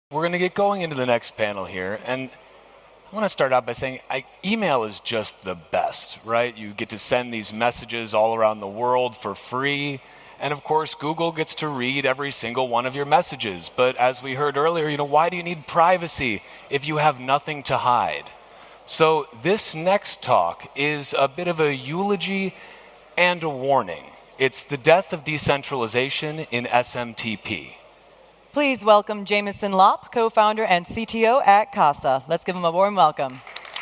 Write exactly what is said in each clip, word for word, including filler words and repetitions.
We're going to get going into the next panel here, and I want to start out by saying I, email is just the best, right? You get to send these messages all around the world for free, and of course, Google gets to read every single one of your messages. But as we heard earlier, you know, why do you need privacy if you have nothing to hide? So this next talk is a bit of a eulogy and a warning. It's the death of decentralization in S M T P. Please welcome Jameson Lopp, co-founder and C T O at Casa. Let's give him a warm welcome.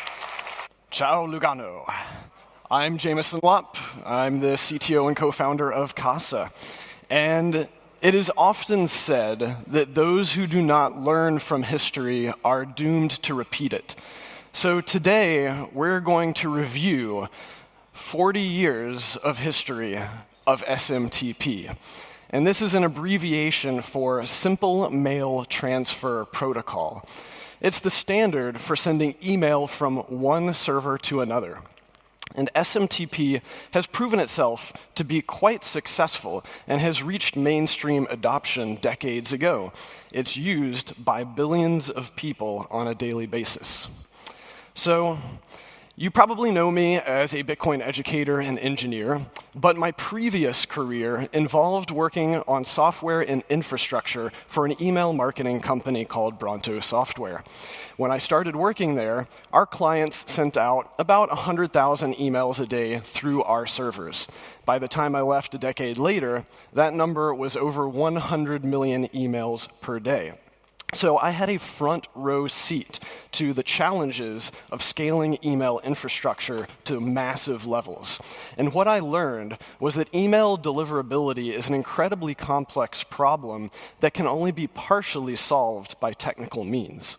Ciao, Lugano. I'm Jameson Lopp. I'm the C T O and co-founder of Casa. And it is often said that those who do not learn from history are doomed to repeat it. So today, we're going to review forty years of history of S M T P. And this is an abbreviation for Simple Mail Transfer Protocol. It's the standard for sending email from one server to another. And S M T P has proven itself to be quite successful and has reached mainstream adoption decades ago. It's used by billions of people on a daily basis. So, you probably know me as a Bitcoin educator and engineer, but my previous career involved working on software and infrastructure for an email marketing company called Bronto Software. When I started working there, our clients sent out about one hundred thousand emails a day through our servers. By the time I left a decade later, that number was over one hundred million emails per day. So I had a front row seat to the challenges of scaling email infrastructure to massive levels. And what I learned was that email deliverability is an incredibly complex problem that can only be partially solved by technical means.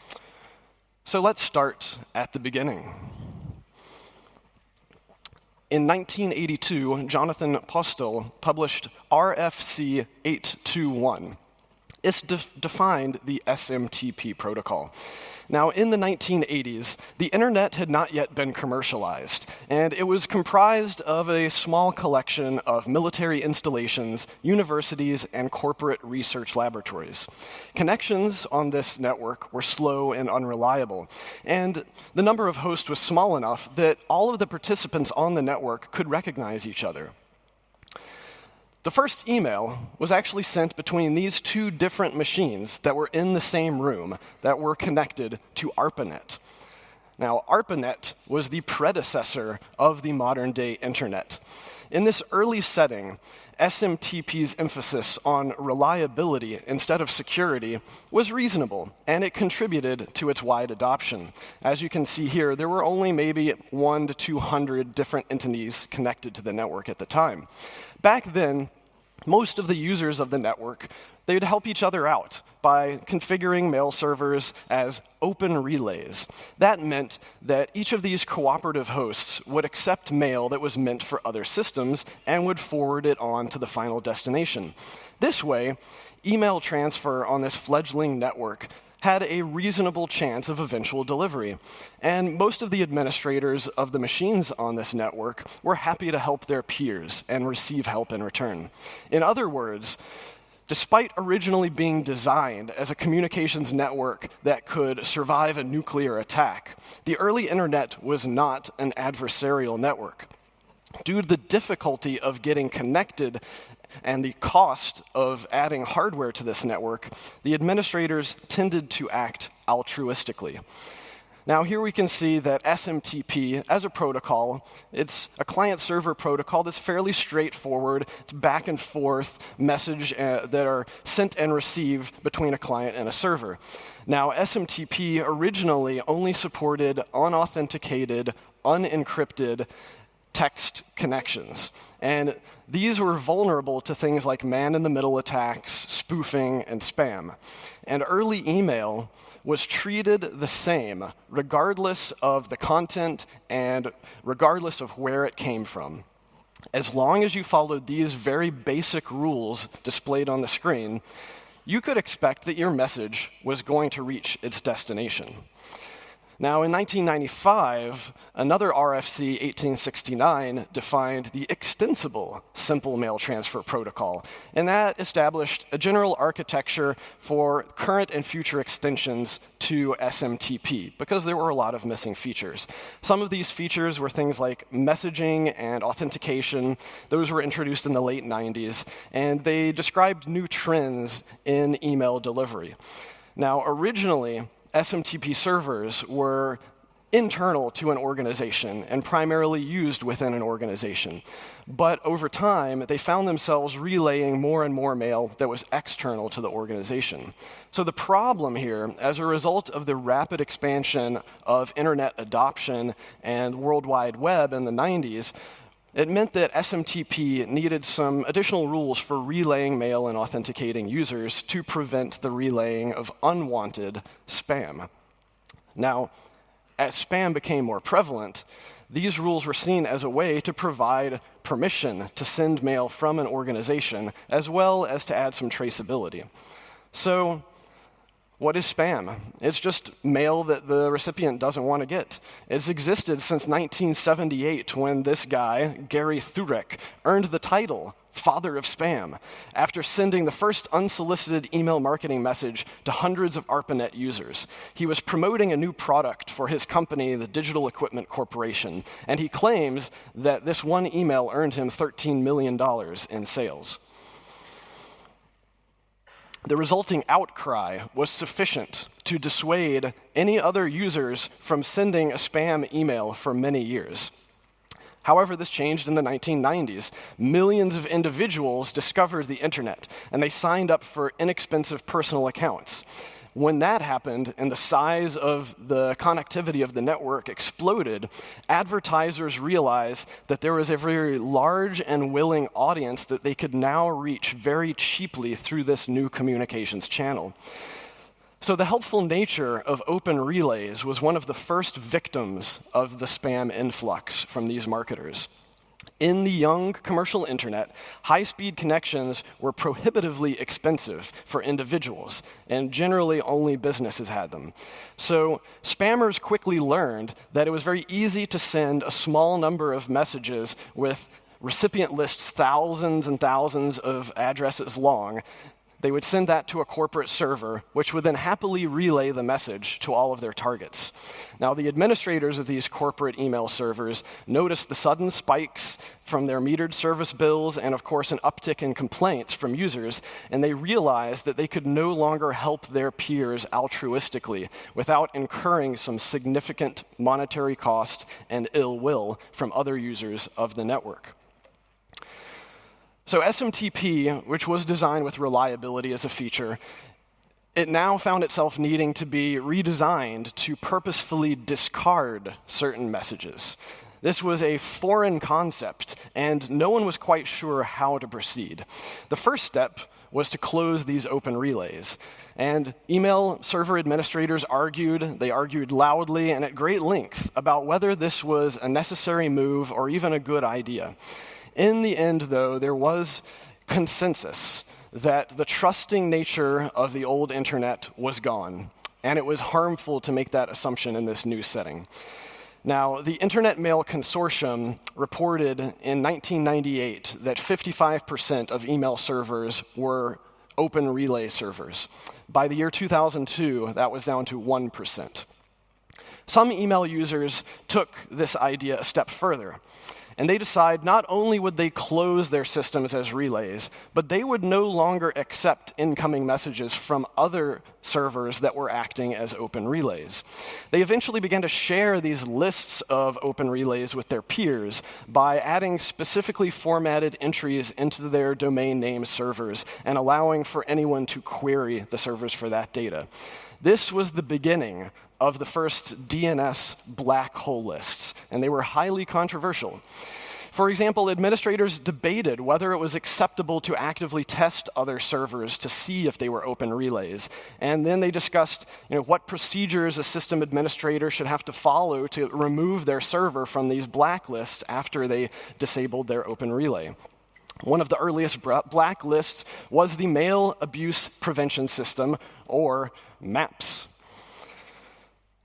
So let's start at the beginning. In nineteen eighty-two, Jonathan Postel published R F C eight two one. It's de- defined the S M T P protocol. Now, in the nineteen eighties, the internet had not yet been commercialized, and it was comprised of a small collection of military installations, universities, and corporate research laboratories. Connections on this network were slow and unreliable, and the number of hosts was small enough that all of the participants on the network could recognize each other. The first email was actually sent between these two different machines that were in the same room that were connected to ARPANET. Now, ARPANET was the predecessor of the modern-day internet. In this early setting, S M T P's emphasis on reliability instead of security was reasonable, and it contributed to its wide adoption. As you can see here, there were only maybe one to two hundred different entities connected to the network at the time. Back then, most of the users of the network, they would help each other out by configuring mail servers as open relays. That meant that each of these cooperative hosts would accept mail that was meant for other systems and would forward it on to the final destination. This way, email transfer on this fledgling network had a reasonable chance of eventual delivery. And most of the administrators of the machines on this network were happy to help their peers and receive help in return. In other words, despite originally being designed as a communications network that could survive a nuclear attack, the early internet was not an adversarial network. Due to the difficulty of getting connected and the cost of adding hardware to this network, the administrators tended to act altruistically. Now, here we can see that S M T P, as a protocol, it's a client-server protocol that's fairly straightforward. It's back and forth message uh, that are sent and received between a client and a server. Now, S M T P originally only supported unauthenticated, unencrypted text connections. And these were vulnerable to things like man-in-the-middle attacks, spoofing, and spam. And early email was treated the same, regardless of the content and regardless of where it came from. As long as you followed these very basic rules displayed on the screen, you could expect that your message was going to reach its destination. Now, in nineteen ninety-five, another R F C eighteen sixty-nine defined the extensible simple mail transfer protocol, and that established a general architecture for current and future extensions to S M T P, because there were a lot of missing features. Some of these features were things like messaging and authentication. Those were introduced in the late nineties, and they described new trends in email delivery. Now, originally, S M T P servers were internal to an organization and primarily used within an organization. But over time, they found themselves relaying more and more mail that was external to the organization. So the problem here, as a result of the rapid expansion of internet adoption and World Wide Web in the nineties, it meant that S M T P needed some additional rules for relaying mail and authenticating users to prevent the relaying of unwanted spam. Now, as spam became more prevalent, these rules were seen as a way to provide permission to send mail from an organization, as well as to add some traceability. So, what is spam? It's just mail that the recipient doesn't want to get. It's existed since nineteen seventy-eight, when this guy, Gary Thurek, earned the title Father of Spam after sending the first unsolicited email marketing message to hundreds of ARPANET users. He was promoting a new product for his company, the Digital Equipment Corporation, and he claims that this one email earned him thirteen million dollars in sales. The resulting outcry was sufficient to dissuade any other users from sending a spam email for many years. However, this changed in the nineteen nineties. Millions of individuals discovered the internet, and they signed up for inexpensive personal accounts. When that happened and the size of the connectivity of the network exploded, advertisers realized that there was a very large and willing audience that they could now reach very cheaply through this new communications channel. So the helpful nature of open relays was one of the first victims of the spam influx from these marketers. In the young commercial internet, high-speed connections were prohibitively expensive for individuals, and generally only businesses had them. So spammers quickly learned that it was very easy to send a small number of messages with recipient lists thousands and thousands of addresses long. They would send that to a corporate server, which would then happily relay the message to all of their targets. Now, the administrators of these corporate email servers noticed the sudden spikes from their metered service bills and, of course, an uptick in complaints from users, and they realized that they could no longer help their peers altruistically without incurring some significant monetary cost and ill will from other users of the network. So S M T P, which was designed with reliability as a feature, it now found itself needing to be redesigned to purposefully discard certain messages. This was a foreign concept, and no one was quite sure how to proceed. The first step was to close these open relays. And email server administrators argued, they argued loudly and at great length about whether this was a necessary move or even a good idea. In the end, though, there was consensus that the trusting nature of the old internet was gone, and it was harmful to make that assumption in this new setting. Now, the Internet Mail Consortium reported in nineteen ninety-eight that fifty-five percent of email servers were open relay servers. By the year two thousand two, that was down to one percent. Some email users took this idea a step further, and they decide not only would they close their systems as relays, but they would no longer accept incoming messages from other servers that were acting as open relays. They eventually began to share these lists of open relays with their peers by adding specifically formatted entries into their domain name servers and allowing for anyone to query the servers for that data. This was the beginning of the first D N S black hole lists, and they were highly controversial. For example, administrators debated whether it was acceptable to actively test other servers to see if they were open relays. And then they discussed, you know, what procedures a system administrator should have to follow to remove their server from these blacklists after they disabled their open relay. One of the earliest blacklists was the Mail Abuse Prevention System, or MAPS.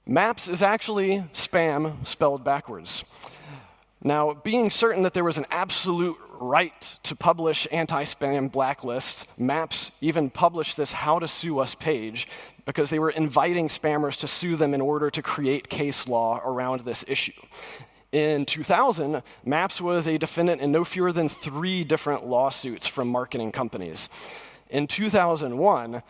MAPS is actually spam spelled backwards. Now, being certain that there was an absolute right to publish anti-spam blacklists, MAPS even published this How to Sue Us page because they were inviting spammers to sue them in order to create case law around this issue. In two thousand, MAPS was a defendant in no fewer than three different lawsuits from marketing companies. In two thousand one,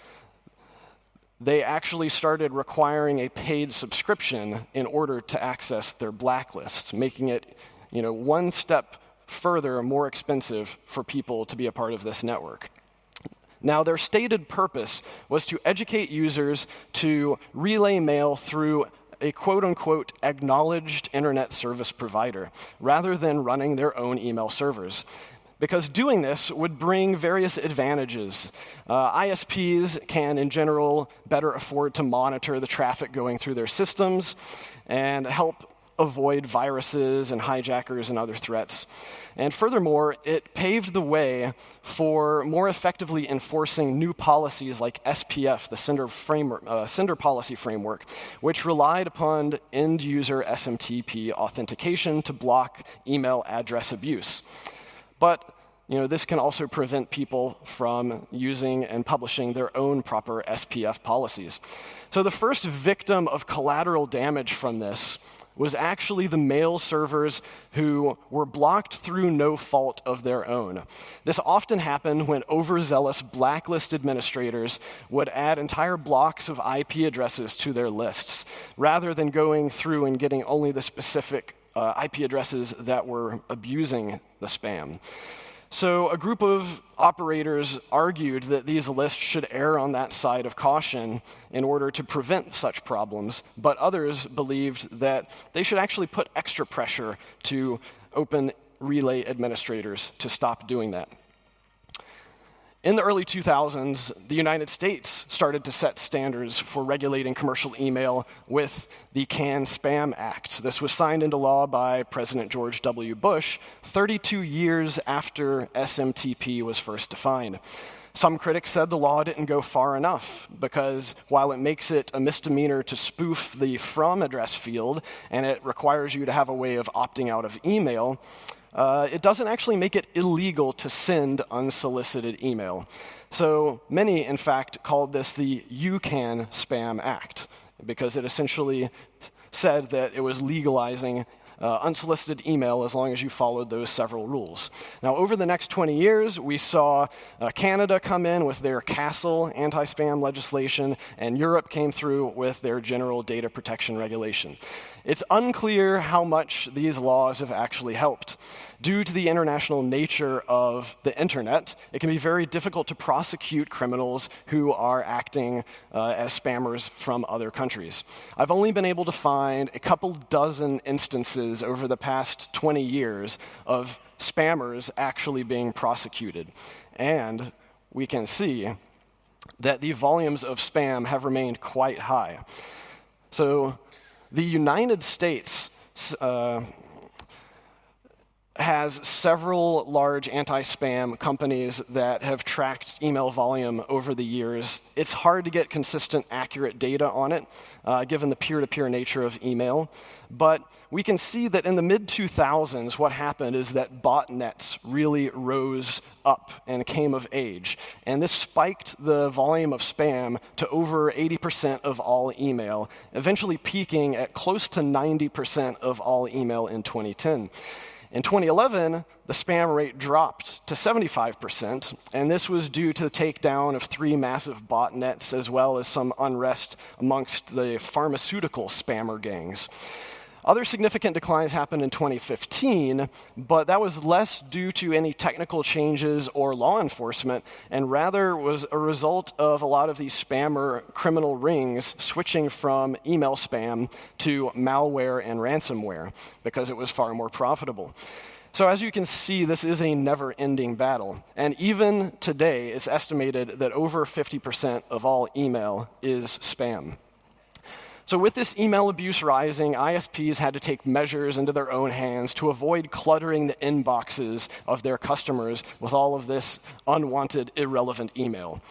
they actually started requiring a paid subscription in order to access their blacklists, making it, you know, one step further more expensive for people to be a part of this network. Now, their stated purpose was to educate users to relay mail through a quote-unquote acknowledged internet service provider, rather than running their own email servers. Because doing this would bring various advantages. Uh, I S Ps can, in general, better afford to monitor the traffic going through their systems and help avoid viruses and hijackers and other threats. And furthermore, it paved the way for more effectively enforcing new policies like S P F, the Sender, framework, uh, Sender Policy Framework, which relied upon end-user S M T P authentication to block email address abuse. But you know, this can also prevent people from using and publishing their own proper S P F policies. So the first victim of collateral damage from this was actually the mail servers who were blocked through no fault of their own. This often happened when overzealous blacklist administrators would add entire blocks of I P addresses to their lists, rather than going through and getting only the specific uh, I P addresses that were abusing the spam. So a group of operators argued that these lists should err on that side of caution in order to prevent such problems, but others believed that they should actually put extra pressure to open relay administrators to stop doing that. In the early two thousands, the United States started to set standards for regulating commercial email with the CAN-SPAM Act. This was signed into law by President George W. Bush thirty-two years after S M T P was first defined. Some critics said the law didn't go far enough because while it makes it a misdemeanor to spoof the from address field and it requires you to have a way of opting out of email, Uh, it doesn't actually make it illegal to send unsolicited email. So many, in fact, called this the You Can Spam Act because it essentially said that it was legalizing uh, unsolicited email as long as you followed those several rules. Now, over the next twenty years, we saw uh, Canada come in with their CASL anti-spam legislation, and Europe came through with their general data protection regulation. It's unclear how much these laws have actually helped. Due to the international nature of the internet, it can be very difficult to prosecute criminals who are acting uh, as spammers from other countries. I've only been able to find a couple dozen instances over the past twenty years of spammers actually being prosecuted. And we can see that the volumes of spam have remained quite high. So the United States uh, has several large anti-spam companies that have tracked email volume over the years. It's hard to get consistent, accurate data on it, uh, given the peer-to-peer nature of email. But we can see that in the mid two thousands, what happened is that botnets really rose up and came of age. And this spiked the volume of spam to over eighty percent of all email, eventually peaking at close to ninety percent of all email in twenty ten. In twenty eleven, the spam rate dropped to seventy-five percent, and this was due to the takedown of three massive botnets as well as some unrest amongst the pharmaceutical spammer gangs. Other significant declines happened in twenty fifteen, but that was less due to any technical changes or law enforcement, and rather was a result of a lot of these spammer criminal rings switching from email spam to malware and ransomware because it was far more profitable. So as you can see, this is a never-ending battle. And even today, it's estimated that over fifty percent of all email is spam. So with this email abuse rising, I S Ps had to take measures into their own hands to avoid cluttering the inboxes of their customers with all of this unwanted, irrelevant email.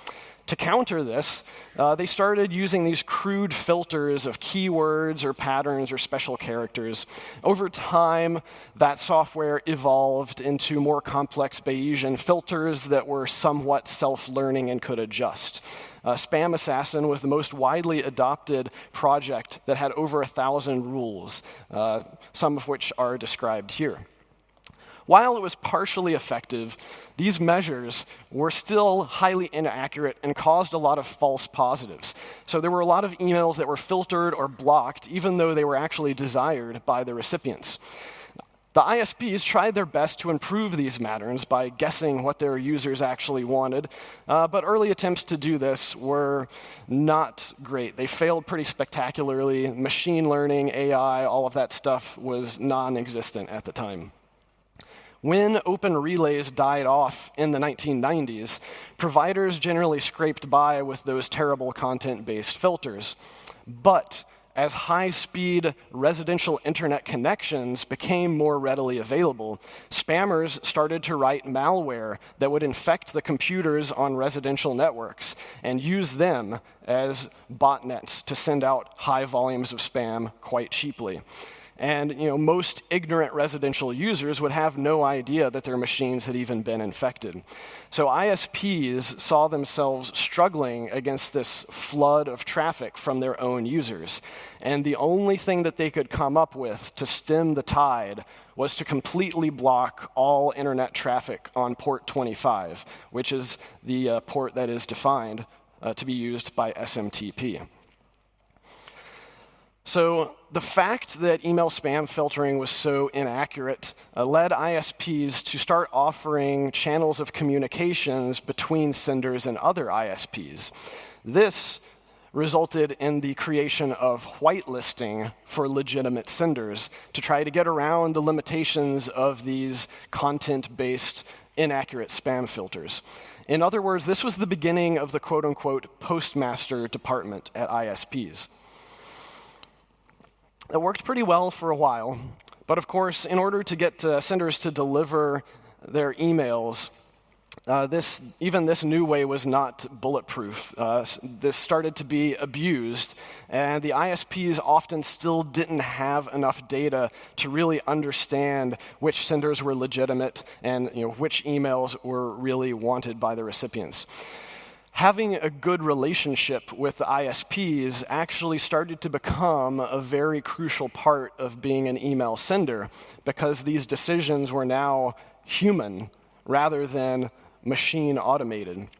To counter this, uh, they started using these crude filters of keywords or patterns or special characters. Over time, that software evolved into more complex Bayesian filters that were somewhat self-learning and could adjust. Uh, Spam Assassin was the most widely adopted project that had over a thousand rules, uh, some of which are described here. While it was partially effective, these measures were still highly inaccurate and caused a lot of false positives. So there were a lot of emails that were filtered or blocked, even though they were actually desired by the recipients. The I S Ps tried their best to improve these patterns by guessing what their users actually wanted, uh, but early attempts to do this were not great. They failed pretty spectacularly. Machine learning, A I, all of that stuff was non-existent at the time. When open relays died off in the nineteen nineties, providers generally scraped by with those terrible content-based filters. But as high-speed residential internet connections became more readily available, spammers started to write malware that would infect the computers on residential networks and use them as botnets to send out high volumes of spam quite cheaply. And you know, most ignorant residential users would have no idea that their machines had even been infected. So I S Ps saw themselves struggling against this flood of traffic from their own users. And the only thing that they could come up with to stem the tide was to completely block all internet traffic on port twenty-five, which is the uh, port that is defined uh, to be used by S M T P. So the fact that email spam filtering was so inaccurate uh, led I S Ps to start offering channels of communications between senders and other I S Ps. This resulted in the creation of whitelisting for legitimate senders to try to get around the limitations of these content-based inaccurate spam filters. In other words, this was the beginning of the quote-unquote postmaster department at I S Ps. It worked pretty well for a while, but of course, in order to get uh, senders to deliver their emails, uh, this, even this new way was not bulletproof. Uh, this started to be abused, and the I S Ps often still didn't have enough data to really understand which senders were legitimate and you know, which emails were really wanted by the recipients. Having a good relationship with the I S Ps actually started to become a very crucial part of being an email sender, because these decisions were now human rather than machine automated.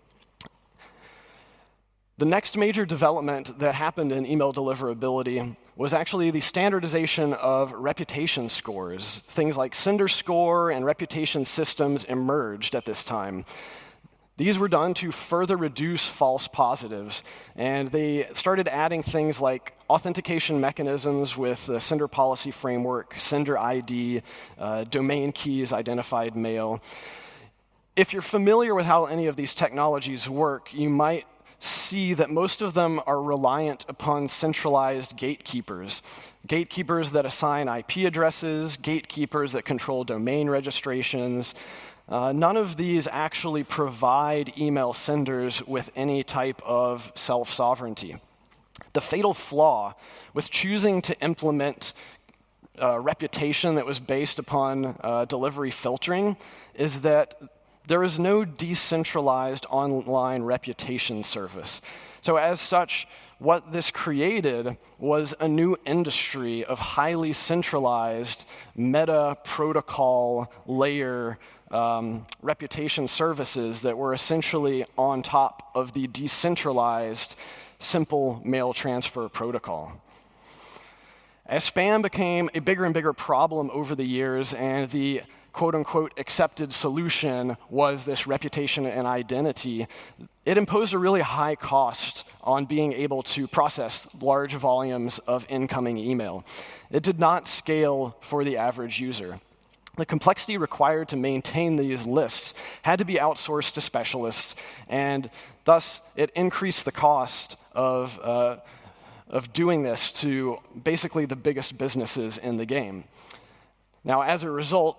The next major development that happened in email deliverability was actually the standardization of reputation scores. Things like sender score and reputation systems emerged at this time. These were done to further reduce false positives, and they started adding things like authentication mechanisms with the sender policy framework, sender I D, uh, domain keys, identified mail. If you're familiar with how any of these technologies work, you might see that most of them are reliant upon centralized gatekeepers. Gatekeepers that assign I P addresses, gatekeepers that control domain registrations. Uh, none of these actually provide email senders with any type of self-sovereignty. The fatal flaw with choosing to implement uh, reputation that was based upon uh, delivery filtering is that there is no decentralized online reputation service. So as such, what this created was a new industry of highly centralized meta protocol layer Um, reputation services that were essentially on top of the decentralized simple mail transfer protocol. As spam became a bigger and bigger problem over the years, and the quote-unquote accepted solution was this reputation and identity, it imposed a really high cost on being able to process large volumes of incoming email. It did not scale for the average user. The complexity required to maintain these lists had to be outsourced to specialists, and thus it increased the cost of, uh, of doing this to basically the biggest businesses in the game. Now, as a result,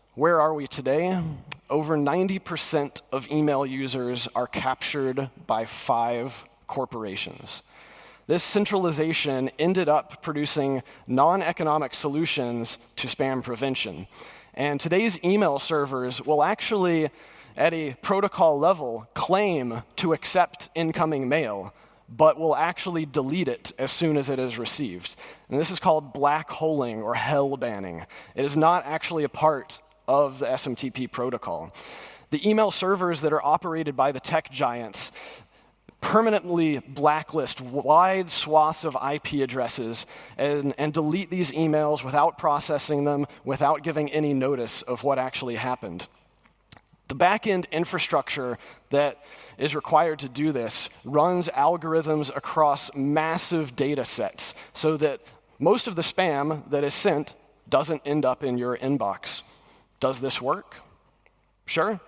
Where are we today? Over ninety percent of email users are captured by five corporations. This centralization ended up producing non-economic solutions to spam prevention. And today's email servers will actually, at a protocol level, claim to accept incoming mail, but will actually delete it as soon as it is received. And this is called black holing or hell banning. It is not actually a part of the S M T P protocol. The email servers that are operated by the tech giants permanently blacklist wide swaths of I P addresses and, and delete these emails without processing them, without giving any notice of what actually happened. The back-end infrastructure that is required to do this runs algorithms across massive data sets so that most of the spam that is sent doesn't end up in your inbox. Does this work? Sure.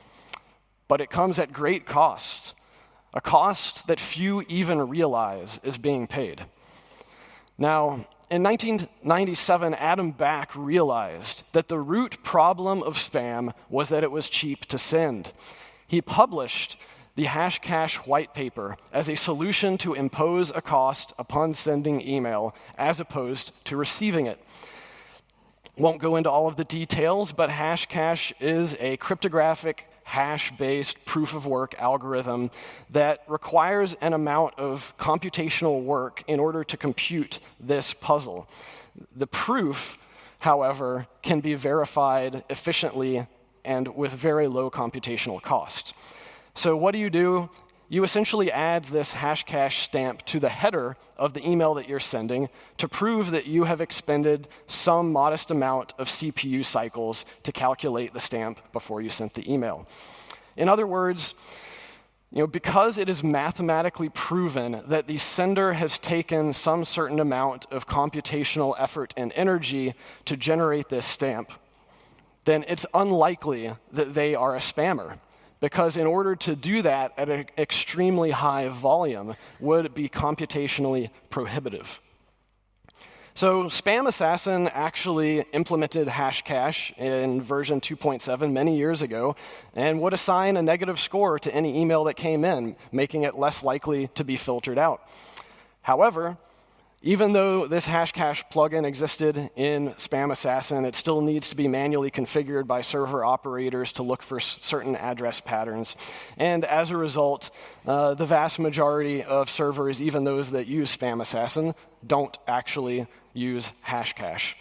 But it comes at great cost. A cost that few even realize is being paid. Now, in nineteen ninety-seven, Adam Back realized that the root problem of spam was that it was cheap to send. He published the Hashcash white paper as a solution to impose a cost upon sending email as opposed to receiving it. Won't go into all of the details, but Hashcash is a cryptographic hash-based proof-of-work algorithm that requires an amount of computational work in order to compute this puzzle. The proof, however, can be verified efficiently and with very low computational cost. So what do you do? You essentially add this Hashcash stamp to the header of the email that you're sending to prove that you have expended some modest amount of C P U cycles to calculate the stamp before you sent the email. In other words, you know, because it is mathematically proven that the sender has taken some certain amount of computational effort and energy to generate this stamp, then it's unlikely that they are a spammer. Because in order to do that at an extremely high volume would be computationally prohibitive. So Spam Assassin actually implemented Hashcash in version two point seven many years ago and would assign a negative score to any email that came in, making it less likely to be filtered out. However, even though this Hashcash plugin existed in Spam Assassin, it still needs to be manually configured by server operators to look for s- certain address patterns. And as a result, uh, the vast majority of servers, even those that use Spam Assassin, don't actually use Hashcash.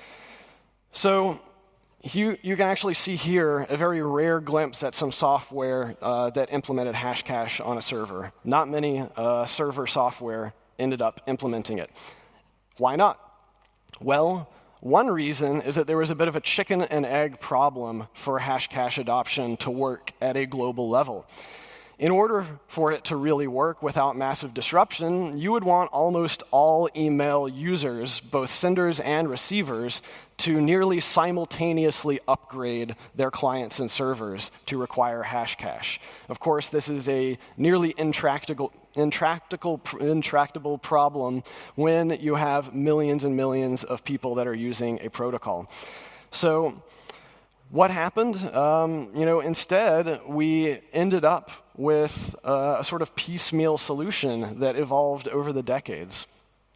So you, you can actually see here a very rare glimpse at some software uh, that implemented Hashcash on a server. Not many uh, server software ended up implementing it. Why not? Well, one reason is that there was a bit of a chicken and egg problem for Hashcash adoption to work at a global level. In order for it to really work without massive disruption, you would want almost all email users, both senders and receivers, to nearly simultaneously upgrade their clients and servers to require Hashcash. Of course, this is a nearly intractable, intractable, intractable problem when you have millions and millions of people that are using a protocol. So what happened? Um, you know, instead, we ended up with uh, a sort of piecemeal solution that evolved over the decades.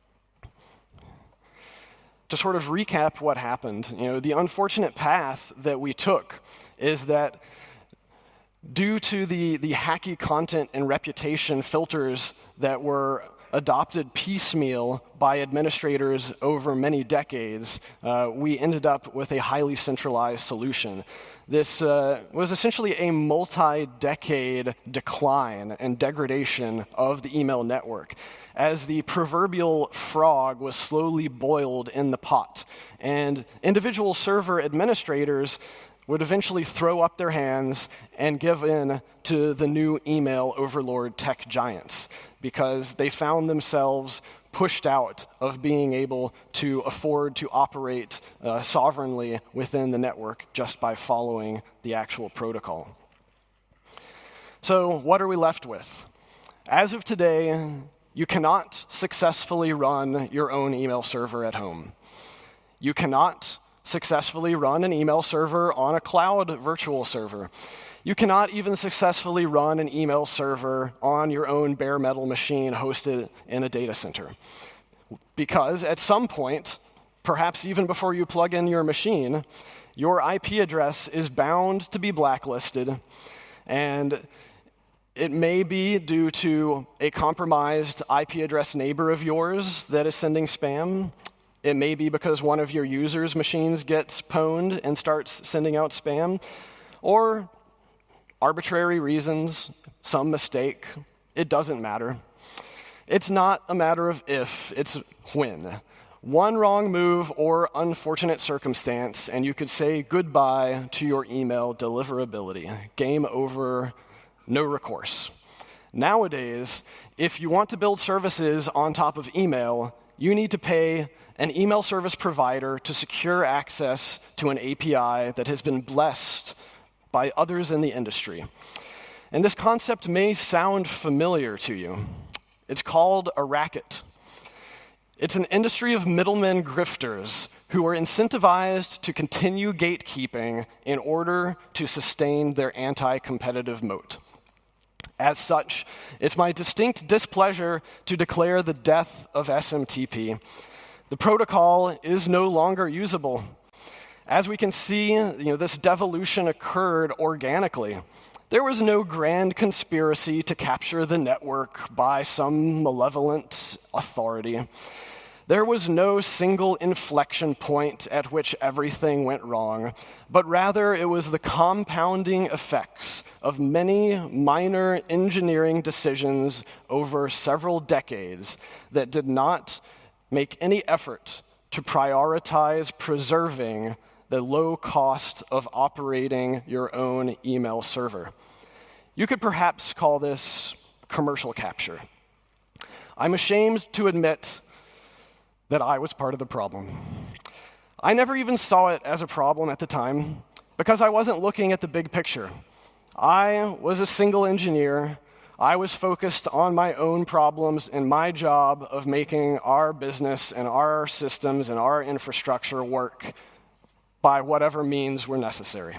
To sort of recap what happened, you know, the unfortunate path that we took is that due to the, the hacky content and reputation filters that were adopted piecemeal by administrators over many decades, uh, we ended up with a highly centralized solution. This uh, was essentially a multi-decade decline and degradation of the email network, as the proverbial frog was slowly boiled in the pot, and individual server administrators would eventually throw up their hands and give in to the new email overlord tech giants, because they found themselves pushed out of being able to afford to operate uh, sovereignly within the network just by following the actual protocol. So what are we left with? As of today, you cannot successfully run your own email server at home. You cannot successfully run an email server on a cloud virtual server. You cannot even successfully run an email server on your own bare metal machine hosted in a data center. Because at some point, perhaps even before you plug in your machine, your I P address is bound to be blacklisted, and it may be due to a compromised I P address neighbor of yours that is sending spam. It may be because one of your users' machines gets pwned and starts sending out spam, or arbitrary reasons, some mistake. It doesn't matter. It's not a matter of if, it's when. One wrong move or unfortunate circumstance, and you could say goodbye to your email deliverability. Game over, no recourse. Nowadays, if you want to build services on top of email, you need to pay an email service provider to secure access to an A P I that has been blessed by others in the industry. And this concept may sound familiar to you. It's called a racket. It's an industry of middlemen grifters who are incentivized to continue gatekeeping in order to sustain their anti-competitive moat. As such, it's my distinct displeasure to declare the death of S M T P. The protocol is no longer usable. As we can see, you know, this devolution occurred organically. There was no grand conspiracy to capture the network by some malevolent authority. There was no single inflection point at which everything went wrong, but rather it was the compounding effects of many minor engineering decisions over several decades that did not make any effort to prioritize preserving the low cost of operating your own email server. You could perhaps call this commercial capture. I'm ashamed to admit that I was part of the problem. I never even saw it as a problem at the time because I wasn't looking at the big picture. I was a single engineer. I was focused on my own problems and my job of making our business and our systems and our infrastructure work by whatever means were necessary.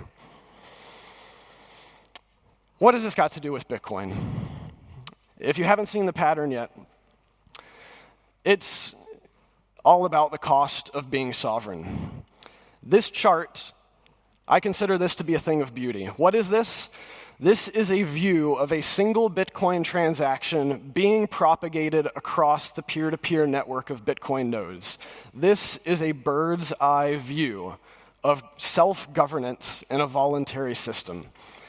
What has this got to do with Bitcoin? If you haven't seen the pattern yet, it's all about the cost of being sovereign. This chart, I consider this to be a thing of beauty. What is this? This is a view of a single Bitcoin transaction being propagated across the peer-to-peer network of Bitcoin nodes. This is a bird's eye view of self-governance in a voluntary system.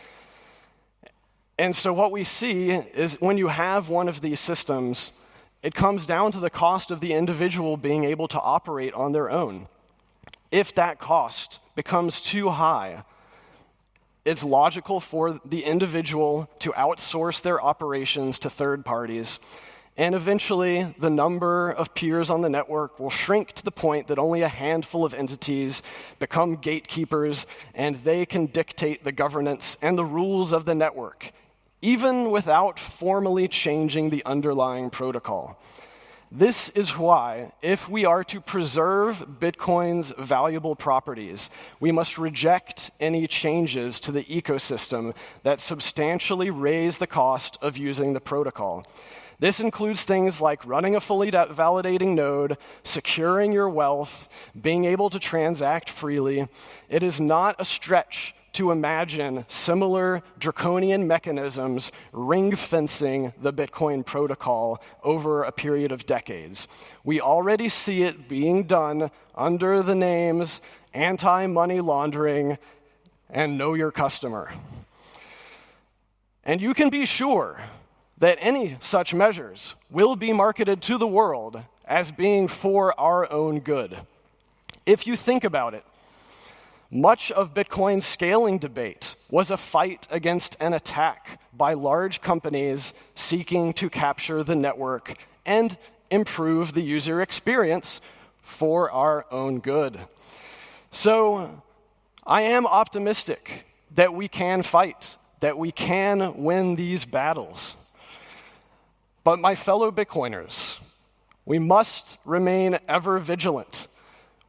And so what we see is when you have one of these systems, it comes down to the cost of the individual being able to operate on their own. If that cost becomes too high, it's logical for the individual to outsource their operations to third parties, and eventually the number of peers on the network will shrink to the point that only a handful of entities become gatekeepers, and they can dictate the governance and the rules of the network, even without formally changing the underlying protocol. This is why, if we are to preserve Bitcoin's valuable properties, we must reject any changes to the ecosystem that substantially raise the cost of using the protocol. This includes things like running a fully validating node, securing your wealth, being able to transact freely. It is not a stretch to imagine similar draconian mechanisms ring-fencing the Bitcoin protocol over a period of decades. We already see it being done under the names anti-money laundering and know your customer. And you can be sure that any such measures will be marketed to the world as being for our own good. If you think about it, much of Bitcoin's scaling debate was a fight against an attack by large companies seeking to capture the network and improve the user experience for our own good. So I am optimistic that we can fight, that we can win these battles. But my fellow Bitcoiners, we must remain ever vigilant.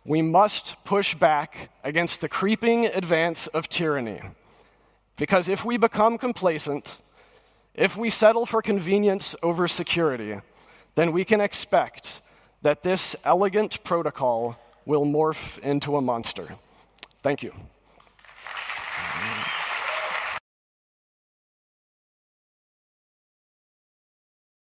We must push back against the creeping advance of tyranny. Because if we become complacent, if we settle for convenience over security, then we can expect that this elegant protocol will morph into a monster. Thank you.